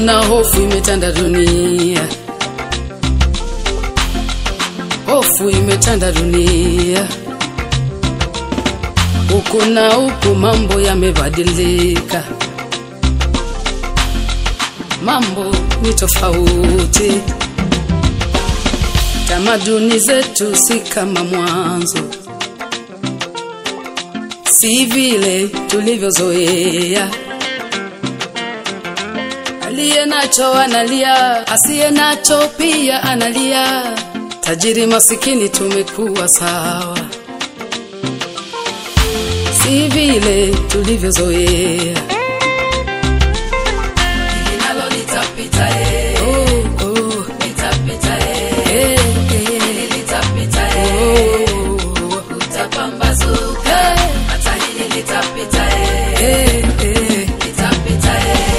kuna hofu imetanda dunia, hofu imetanda dunia. Huku na huku mambo yamebadilika, mambo ni tofauti. Tamaduni zetu si kama mwanzo, si vile tulivyozoea. Aliye nacho analia, asiye nacho pia analia. Tajiri masikini tumekuwa sawa, si vile tulivyozoea. Linalo litapita litapita litapita utapambazuka. Hata hili litapita litapita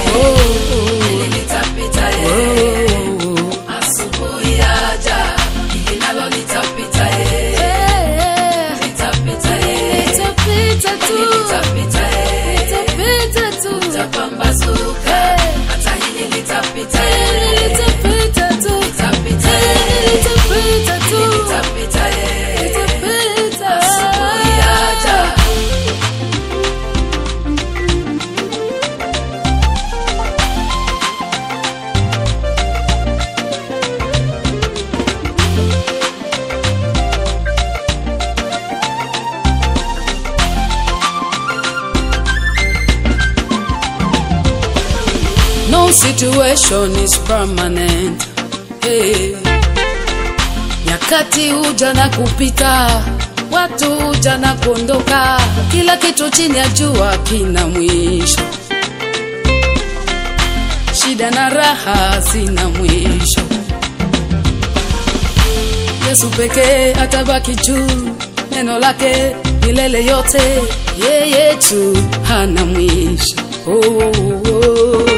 litapita asubuhi yaja. Linalo litapita litapita litapita tu litapita tu utapambazuka. Hata hili litapita litapita tu litapita tu litapita asubuhi yaja. No situation is permanent. Hey. Nyakati huja na kupita, watu huja na kuondoka. Kila kitu chini ya jua kina mwisho, shida na raha zina mwisho. Yesu pekee atabaki juu, neno lake milele yote. Yeye tu hana mwisho. Oh, oh, oh.